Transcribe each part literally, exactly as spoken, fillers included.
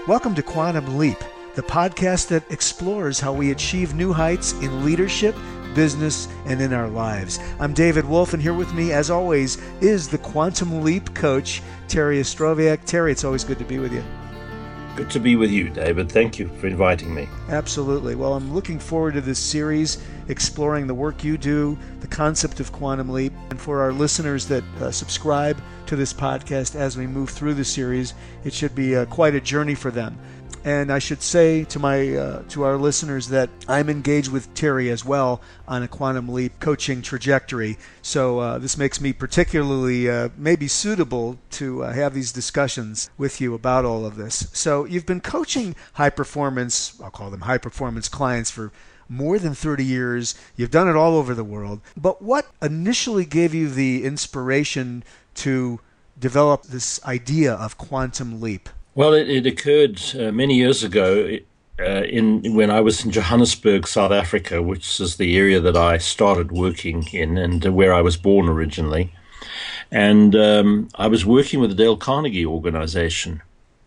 Welcome to Quantum Leap, the podcast that explores how we achieve new heights in leadership, business, and in our lives. I'm David Wolf, and here with me, as always, is the Quantum Leap coach, Terry Ostroviak. Terry, it's always good to be with you. Good to be with you, David. Thank you for inviting me. Absolutely. Well, I'm looking forward to this series, exploring the work you do, the concept of Quantum Leap. And for our listeners that uh, subscribe to this podcast as we move through the series, it should be uh, quite a journey for them. And I should say to my uh, to our listeners that I'm engaged with Terry as well on a Quantum Leap coaching trajectory. So uh, this makes me particularly uh, maybe suitable to uh, have these discussions with you about all of this. So you've been coaching high performance, I'll call them high performance clients for more than thirty years. You've done it all over the world. But what initially gave you the inspiration to develop this idea of Quantum Leap? Well, it, it occurred uh, many years ago uh, in when I was in Johannesburg, South Africa, which is the area that I started working in and uh, where I was born originally. And um, I was working with the Dale Carnegie organization.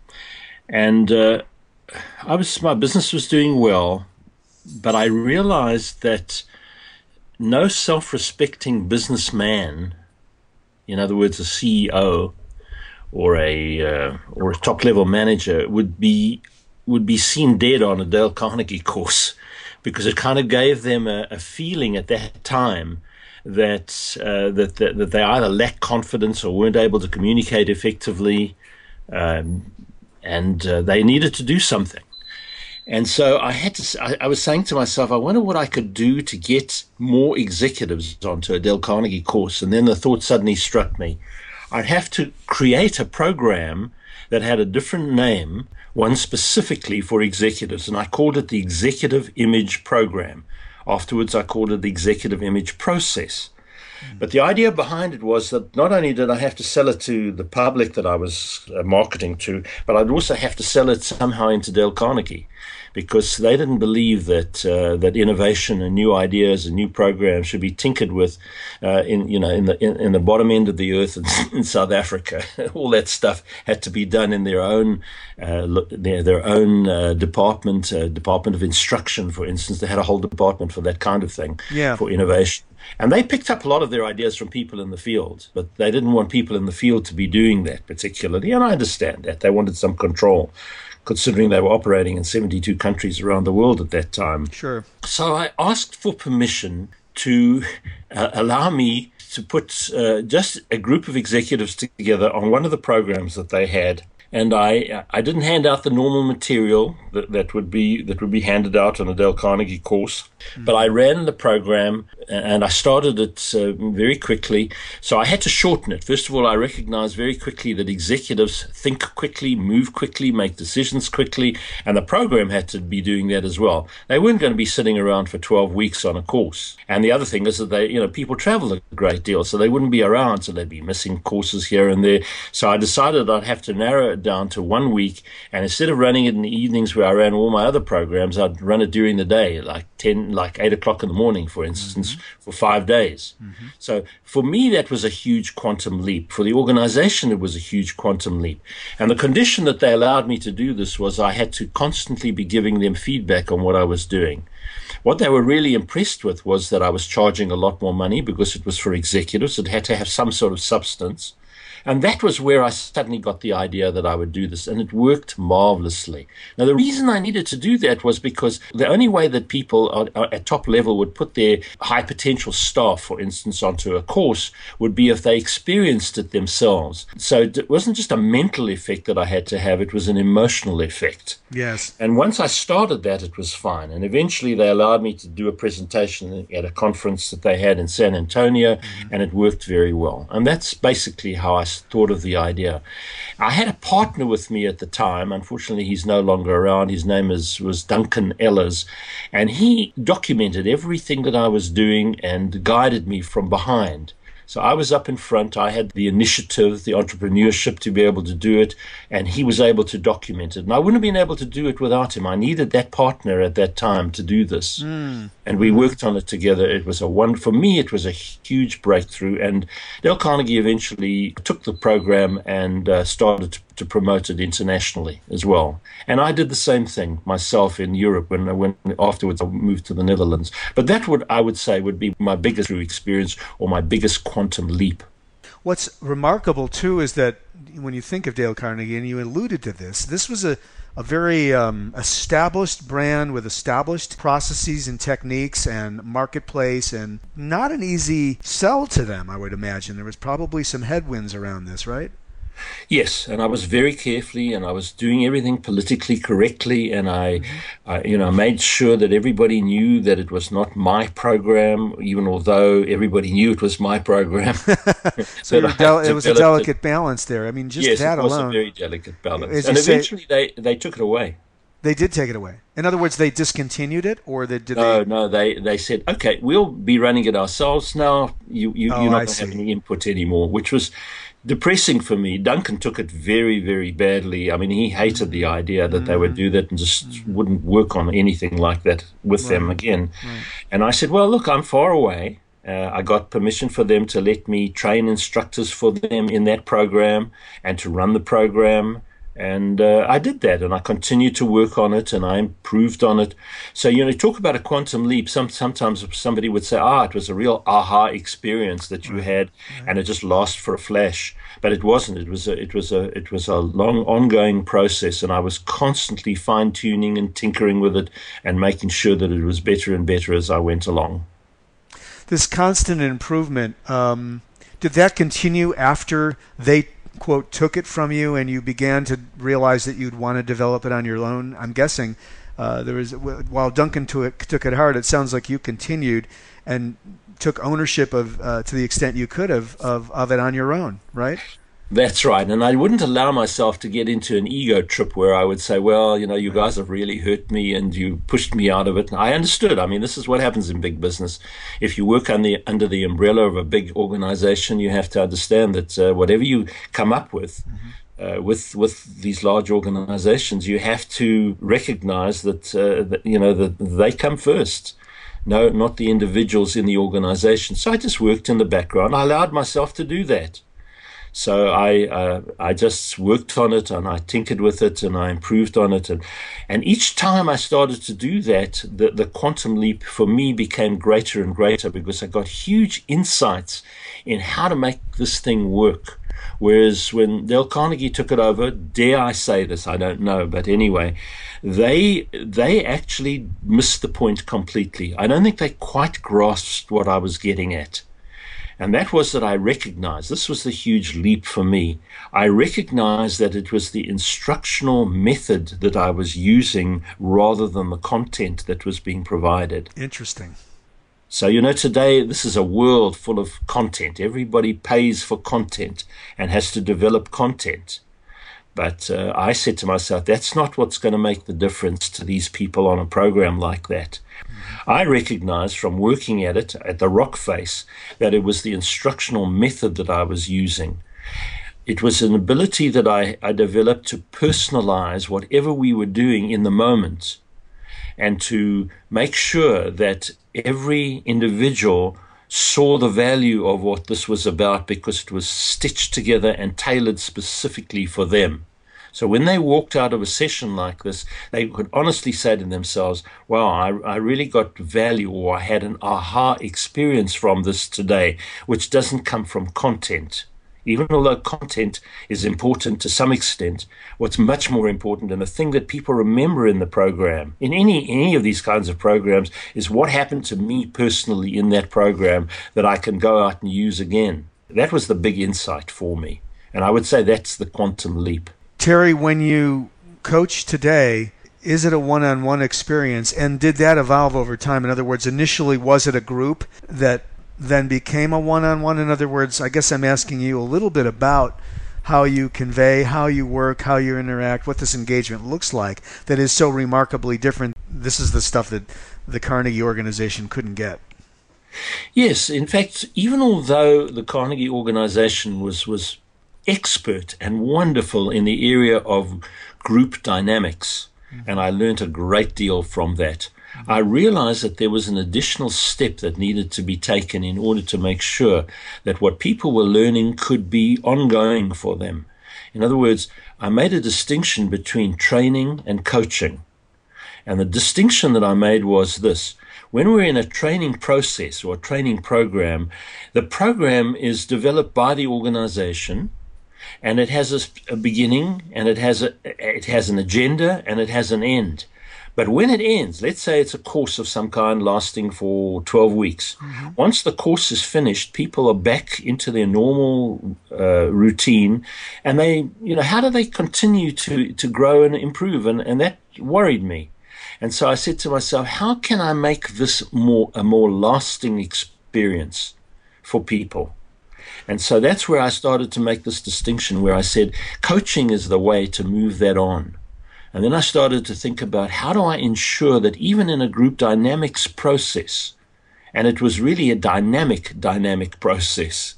And uh, I was my business was doing well, but I realized that no self-respecting businessman, in other words, a C E O, or a uh, or a top level manager would be would be seen dead on a Dale Carnegie course, because it kind of gave them a, a feeling at that time that, uh, that that that they either lacked confidence or weren't able to communicate effectively, um, and uh, they needed to do something. And so I had to. I, I was saying to myself, I wonder what I could do to get more executives onto a Dale Carnegie course. And then the thought suddenly struck me: I'd have to create a program that had a different name, one specifically for executives, and I called it the Executive Image Program. Afterwards, I called it the Executive Image Process. Mm. But the idea behind it was that not only did I have to sell it to the public that I was uh, marketing to, but I'd also have to sell it somehow into Dale Carnegie, because they didn't believe that uh, that innovation and new ideas and new programs should be tinkered with uh, in you know in the in, in the bottom end of the earth in, in South Africa. All that stuff had to be done in their own uh, their their own uh, department, uh, Department of Instruction, for instance. They had a whole department for that kind of thing, yeah. for innovation. And they picked up a lot of their ideas from people in the field, but they didn't want people in the field to be doing that particularly. And I understand that. They wanted some control, considering they were operating in seventy-two countries around the world at that time. Sure. So I asked for permission to uh, allow me to put uh, just a group of executives together on one of the programs that they had. And I I didn't hand out the normal material that, that would be that would be handed out on a Dale Carnegie course, mm-hmm. but I ran the program and I started it uh, very quickly. So I had to shorten it. First of all, I recognized very quickly that executives think quickly, move quickly, make decisions quickly, and the program had to be doing that as well. They weren't going to be sitting around for twelve weeks on a course. And the other thing is that they, you know, people travel a great deal, so they wouldn't be around, so they'd be missing courses here and there. So I decided I'd have to narrow it down to one week, and instead of running it in the evenings where I ran all my other programs, I'd run it during the day, like ten, like eight o'clock in the morning, for instance, mm-hmm. for five days. Mm-hmm. So for me, that was a huge quantum leap. For the organization, it was a huge quantum leap. And the condition that they allowed me to do this was I had to constantly be giving them feedback on what I was doing. What they were really impressed with was that I was charging a lot more money because it was for executives. It had to have some sort of substance. And that was where I suddenly got the idea that I would do this, and it worked marvelously. Now, the reason I needed to do that was because the only way that people are, are at top level would put their high potential staff, for instance, onto a course would be if they experienced it themselves. So it wasn't just a mental effect that I had to have, it was an emotional effect. Yes. And once I started that, it was fine. And eventually they allowed me to do a presentation at a conference that they had in San Antonio, mm-hmm. and it worked very well. And that's basically how I thought of the idea. I had a partner with me at the time. Unfortunately, he's no longer around. His name is was Duncan Ellers, and he documented everything that I was doing and guided me from behind. So I was up in front. I had the initiative, the entrepreneurship to be able to do it, and he was able to document it. And I wouldn't have been able to do it without him. I needed that partner at that time to do this. Mm. And we worked on it together. It was a one for me, it was a huge breakthrough. And Dale Carnegie eventually took the program and uh, started to to promote it internationally as well. And I did the same thing myself in Europe when I went afterwards. I moved to the Netherlands. But that would, I would say, would be my biggest experience or my biggest quantum leap. What's remarkable, too, is that when you think of Dale Carnegie, and you alluded to this, this was a, a very um, established brand with established processes and techniques and marketplace, and not an easy sell to them, I would imagine. There was probably some headwinds around this, right? Yes, and I was very carefully, and I was doing everything politically correctly, and I, mm-hmm. I, you know, made sure that everybody knew that it was not my program, even although everybody knew it was my program. So del- it was a delicate it. balance there. I mean, just yes, that it was alone. a very delicate balance, and eventually say, they, they took it away. They did take it away. In other words, they discontinued it, or they did no, they? No, they they said, okay, we'll be running it ourselves now. You you oh, you're not going to have any input anymore, which was depressing for me. Duncan took it very, very badly. I mean, he hated the idea that mm-hmm. they would do that and just mm-hmm. wouldn't work on anything like that with right. them again. Right. And I said, well, look, I'm far away. Uh, I got permission for them to let me train instructors for them in that program and to run the program. And uh, I did that, and I continued to work on it, and I improved on it. So, you know, talk about a quantum leap. Some, sometimes somebody would say, ah, it was a real aha experience that you right. had, right. and it just lasted for a flash. But it wasn't. It was a, it was a, it was a long, ongoing process, and I was constantly fine-tuning and tinkering with it and making sure that it was better and better as I went along. This constant improvement, um, did that continue after they quote, took it from you and you began to realize that you'd want to develop it on your own? I'm guessing uh, there was, while Duncan took, took it hard, it sounds like you continued and took ownership of, uh, to the extent you could have, of, of it on your own, right? That's right. And I wouldn't allow myself to get into an ego trip where I would say, well, you know, you guys have really hurt me and you pushed me out of it. And I understood. I mean, this is what happens in big business. If you work on the, under the umbrella of a big organization, you have to understand that uh, whatever you come up with, mm-hmm. uh, with with these large organizations, you have to recognize that, uh, that you know, that they come first. No, not the individuals in the organization. So I just worked in the background. I allowed myself to do that. So I uh, I just worked on it, and I tinkered with it, and I improved on it. And, and each time I started to do that, the, the quantum leap for me became greater and greater, because I got huge insights in how to make this thing work. Whereas when Dale Carnegie took it over, dare I say this, I don't know, but anyway, they they actually missed the point completely. I don't think they quite grasped what I was getting at. And that was that I recognized, this was the huge leap for me, I recognized that it was the instructional method that I was using rather than the content that was being provided. Interesting. So, you know, today this is a world full of content. Everybody pays for content and has to develop content. But uh, I said to myself, that's not what's going to make the difference to these people on a program like that. Mm-hmm. I recognized from working at it, at the Rock Face, that it was the instructional method that I was using. It was an ability that I, I developed to personalize whatever we were doing in the moment, and to make sure that every individual saw the value of what this was about, because it was stitched together and tailored specifically for them. So when they walked out of a session like this, they could honestly say to themselves, wow, I, I really got value, or I had an aha experience from this today, which doesn't come from content. Even although content is important to some extent, what's much more important, and the thing that people remember in the program, in any any of these kinds of programs, is what happened to me personally in that program that I can go out and use again. That was the big insight for me. And I would say that's the quantum leap. Terry, when you coach today, is it a one-on-one experience? And did that evolve over time? In other words, initially, was it a group that then became a one-on-one? In other words, I guess I'm asking you a little bit about how you convey, how you work, how you interact, what this engagement looks like that is so remarkably different. This is the stuff that the Carnegie organization couldn't get. Yes, in fact, even although the Carnegie organization was was expert and wonderful in the area of group dynamics, mm-hmm. and I learned a great deal from that, mm-hmm. I realized that there was an additional step that needed to be taken in order to make sure that what people were learning could be ongoing for them. In other words, I made a distinction between training and coaching. And the distinction that I made was this. When we're in a training process or a training program, the program is developed by the organization, and it has a, a beginning, and it has a, it has an agenda, and it has an end. But when it ends, let's say it's a course of some kind lasting for twelve weeks. Mm-hmm. Once the course is finished, people are back into their normal uh, routine, and they, you know, how do they continue to, to grow and improve? And, and that worried me. And so I said to myself, how can I make this more a more lasting experience for people? And so that's where I started to make this distinction, where I said coaching is the way to move that on. And then I started to think about, how do I ensure that even in a group dynamics process, and it was really a dynamic, dynamic process,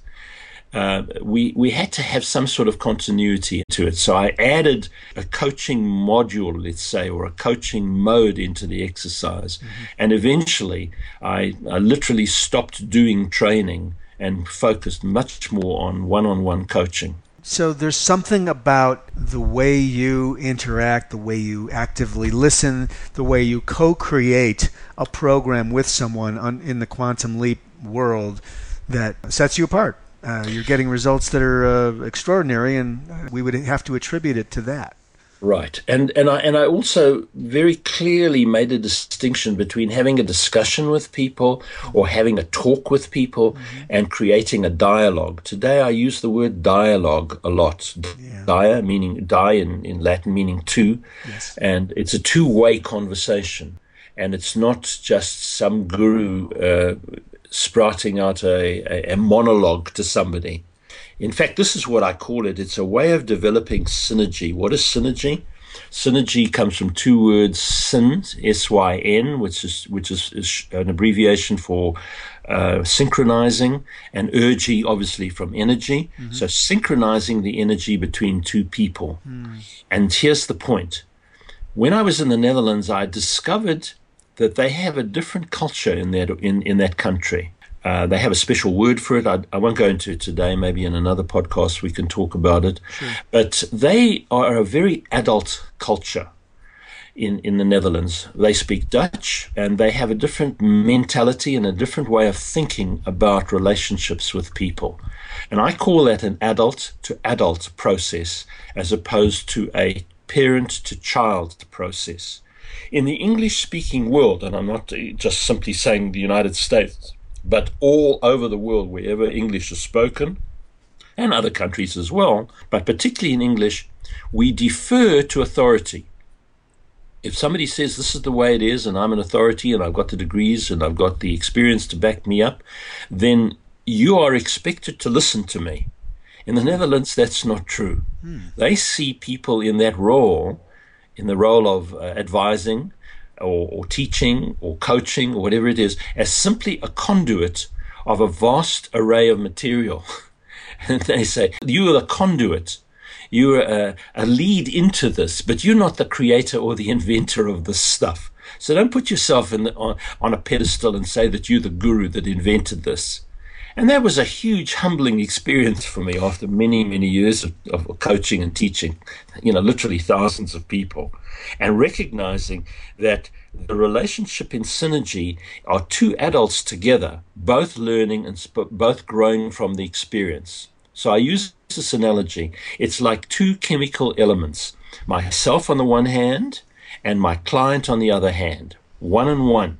uh, we, we had to have some sort of continuity to it. So I added a coaching module, let's say, or a coaching mode into the exercise. Mm-hmm. And eventually I, I literally stopped doing training and focused much more on one-on-one coaching. So there's something about the way you interact, the way you actively listen, the way you co-create a program with someone on, in the Quantum Leap world that sets you apart. Uh, you're getting results that are uh, extraordinary, and we would have to attribute it to that. Right. And and I and I also very clearly made a distinction between having a discussion with people or having a talk with people mm-hmm. and creating a dialogue. Today I use the word dialogue a lot. Yeah. Dia meaning die in, in Latin meaning two. Yes. And it's a two-way conversation. And it's not just some guru uh, sprouting out a, a, a monologue to somebody. In fact, this is what I call it. It's a way of developing synergy. What is synergy? Synergy comes from two words, syn, S Y N, which is which is, is an abbreviation for uh, synchronizing, and ergy, obviously, from energy. Mm-hmm. So synchronizing the energy between two people. Mm. And here's the point. When I was in the Netherlands, I discovered that they have a different culture in that, in, in that country. Uh, they have a special word for it. I, I won't go into it today. Maybe in another podcast we can talk about it. Sure. But they are a very adult culture in, in the Netherlands. They speak Dutch, and they have a different mentality and a different way of thinking about relationships with people. And I call that an adult to adult process as opposed to a parent to child process. In the English-speaking world, and I'm not just simply saying the United States, but all over the world, wherever English is spoken, and other countries as well, but particularly in English, we defer to authority. If somebody says this is the way it is, and I'm an authority, and I've got the degrees, and I've got the experience to back me up, then you are expected to listen to me. In the Netherlands, that's not true. Hmm. They see people in that role, in the role of uh, advising, Or, or teaching or coaching or whatever it is, as simply a conduit of a vast array of material. And they say, you are the conduit. You are a, a lead into this, but you're not the creator or the inventor of this stuff. So don't put yourself in the, on, on a pedestal and say that you're the guru that invented this. And that was a huge humbling experience for me after many, many years of, of coaching and teaching, you know, literally thousands of people, and recognizing that the relationship in synergy are two adults together, both learning and sp- both growing from the experience. So I use this analogy. It's like two chemical elements, myself on the one hand and my client on the other hand, one and one.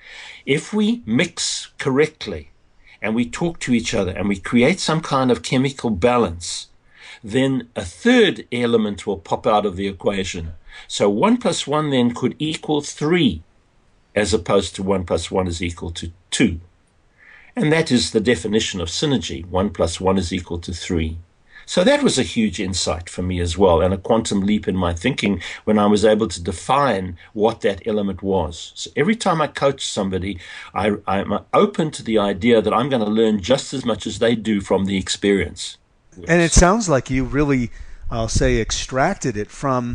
If we mix correctly, and we talk to each other, and we create some kind of chemical balance, then a third element will pop out of the equation. So one plus one then could equal three, as opposed to one plus one is equal to two. And that is the definition of synergy. One plus one is equal to three. So that was a huge insight for me as well, and a quantum leap in my thinking when I was able to define what that element was. So every time I coach somebody, I, I'm open to the idea that I'm going to learn just as much as they do from the experience. And it sounds like you really, I'll say, extracted it from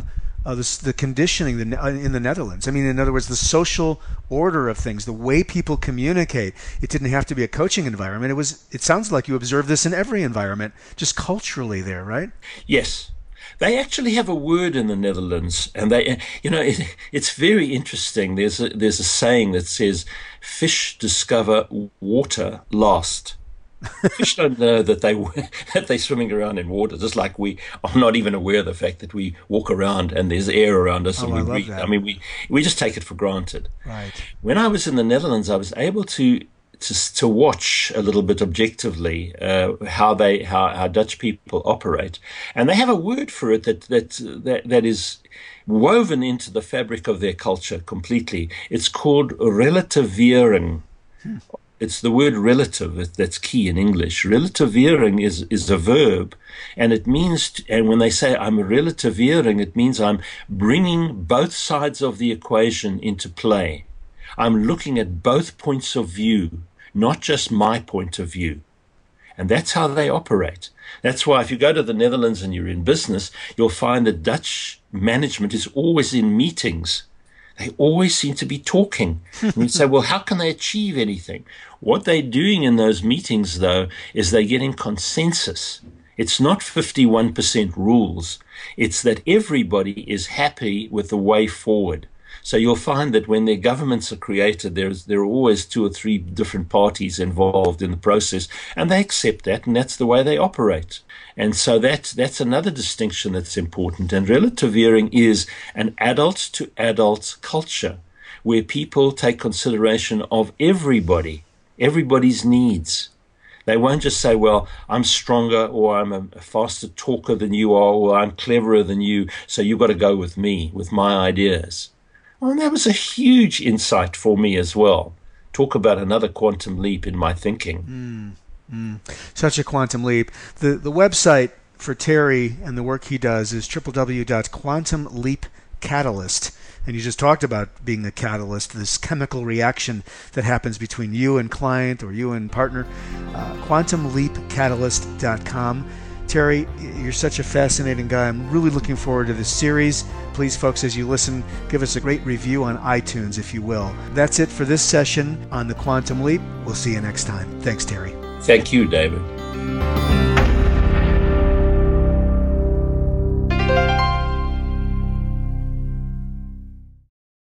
uh, the, the conditioning in the Netherlands. I mean, in other words, the social order of things, the way people communicate. It didn't have to be a coaching environment. It was. It sounds like you observe this in every environment, just culturally there, right? Yes. They actually have a word in the Netherlands, and they, you know, it, it's very interesting. There's a, there's a saying that says, "Fish discover water last." Fish don't know that they that they're swimming around in water, just like we are not even aware of the fact that we walk around and there's air around us, oh, and we I love breathe. that. I mean, we we just take it for granted. Right. When I was in the Netherlands, I was able to. To, to watch a little bit objectively uh, how they how, how Dutch people operate, and they have a word for it that that that that is woven into the fabric of their culture completely. It's called relativering. Hmm. It's the word relative that's key in English. Relativering is is a verb, and it means. To, and when they say I'm relativering, it means I'm bringing both sides of the equation into play. I'm looking at both points of view, not just my point of view. And that's how they operate. That's why if you go to the Netherlands and you're in business, you'll find that Dutch management is always in meetings. They always seem to be talking. And you say, well, how can they achieve anything? What they're doing in those meetings, though, is they're getting consensus. It's not fifty-one percent rules. It's that everybody is happy with the way forward. So you'll find that when their governments are created, there's, there are always two or three different parties involved in the process, and they accept that, and that's the way they operate. And so that's, that's another distinction that's important. And relativering is an adult-to-adult culture where people take consideration of everybody, everybody's needs. They won't just say, well, I'm stronger, or I'm a faster talker than you are, or I'm cleverer than you, so you've got to go with me, with my ideas. Well, that was a huge insight for me as well. Talk about another quantum leap in my thinking. Mm, mm. Such a quantum leap. The the website for Terry and the work he does is w w w dot quantum leap catalyst. And you just talked about being a catalyst, this chemical reaction that happens between you and client or you and partner. Uh, quantum leap catalyst dot com. Terry, you're such a fascinating guy. I'm really looking forward to this series. Please, folks, as you listen, give us a great review on iTunes, if you will. That's it for this session on The Quantum Leap. We'll see you next time. Thanks, Terry. Thank you, David.